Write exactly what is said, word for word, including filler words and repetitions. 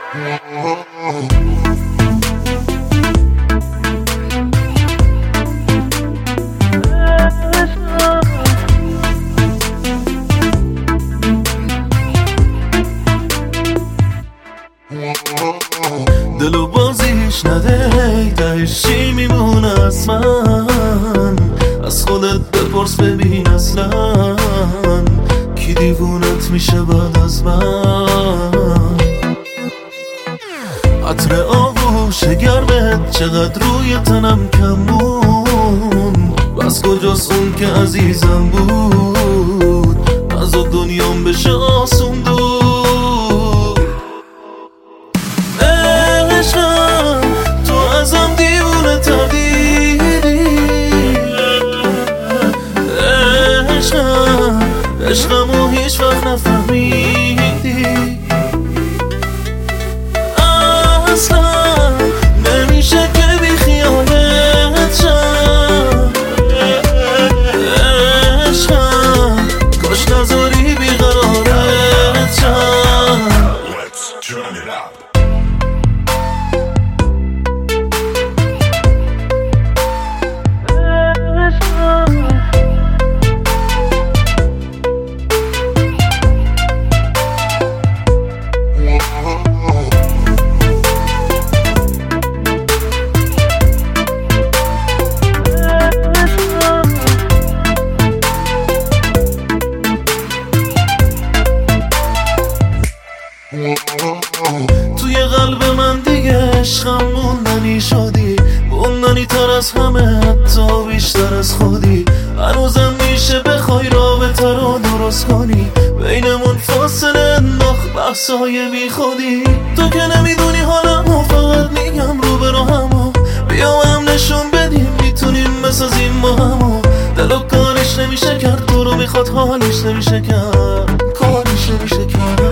دلو بازیش نده تهش چی میمونه از من؟ از خودت بپرس ببین اصلا کی دیوونت میشه بعد از من؟ عطر آغوش گرمت چقدر روی تنم کمون، بس کجاست اون که عزیزم بود از دنیام بشه آسون دور. عشقم تو ازم دیوونه تر دیدی، عشقم عشقمو هیچ وقت نفهمیدی، اصلا نمیشه که بی خیالت شم. عشقم کاش نذاری بیقرارت شم. Let's turn it up. توی قلب من دیگه عشقم موندنی شدی، موندنی تر از همه حتی بیشتر از خودی. هنوزم میشه بخوای رابطه رو درست کنی، بینمون فاصله انداخت بحثای بی خودی. تو که نمیدونی حالمو فقط میگم رو به راهمو، بیا هم نشون بدیم میتونیم بسازیم با همو. دلو کارش نمیشه کرد، تو رو میخواد حالش نمیشه کرد، کارش نمیشه کرد.